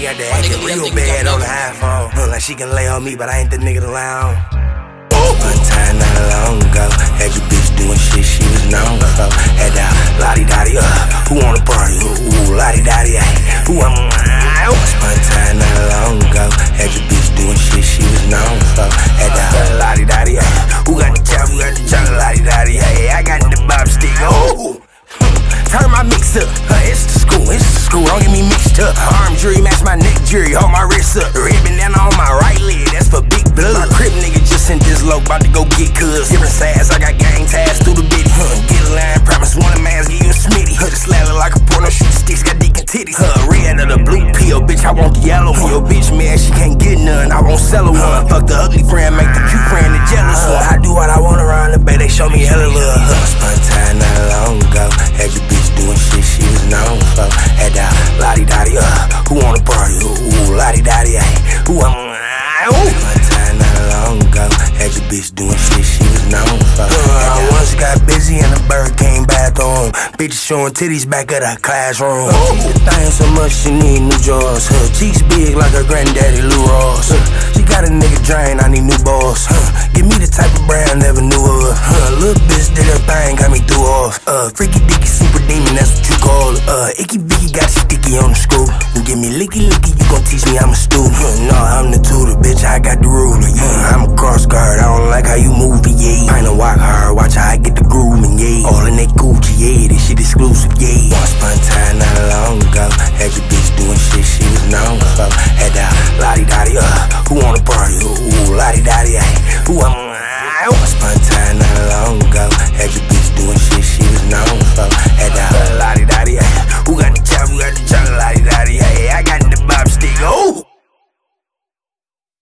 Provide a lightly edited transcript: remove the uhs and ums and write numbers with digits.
Shawty got the action real bad on the iPhone. Like she can lay on me, but I ain't the nigga to lay on. One time not long ago, had your bitch doing shit she was known for. Had that lottie-dottie, who wanna party? Ooh, lottie-dottie, who I'm one time not long ago, had your bitch doing shit she was known for. Had that lottie-dottie, who got the chop, lottie-dottie, hey, I got the bob stick, oh. Turn my mix up, it's the school, don't get me mixed up. Arm jury, match my neck jury, hold my wrist up. Red bandana on my right leg, that's for big blood. My crib nigga just sent this low, bout to go get cuz. Different sides, I got gang ties through the bitty. Get a line, promise one of mask, give you a smitty. The slather like a porno, shoot sticks, got deacon titties. Red or the blue pill, bitch, I want the yellow one. Your bitch mad, she can't get none, I won't sell her one. Fuck the ugly friend, make the cute friend the jealous one. I do what I want around the bay, they show me hella love. One time not long ago, had your bitch doing shit she was known for. Had that lottie-dottie, who wanna party? Ooh, lottie-dottie, who I'm one time not long ago, had your bitch doing shit she was known for. Once got busy and the bird came back on. Bitches showing titties back at her classroom. The thing so much she need new drawers. Her cheeks big like her granddaddy Lou Ross. She got a nigga drain, I need new balls. Give me the type of brand never knew of. Little bitch did her thing, got me through off. Freaky dicky super demon, that's what you call it. Icky Vicky got sticky on the screw. You give me licky, you gon' teach me I'm a student. No, I'm the tutor, bitch, I got the ruler. I'm a cross guard, I don't like how you move it, yeah. Pint of walk hard, watch how I get the grooving, yeah. All in that Gucci, yeah, this shit exclusive, yeah. Once upon a time, not long ago, had your bitch doing shit she was known for. Had that lottie-dottie, who wanna party? Ooh, lottie-dottie, who I'm once upon a time, not long ago, had your bitch doing shit she was known for.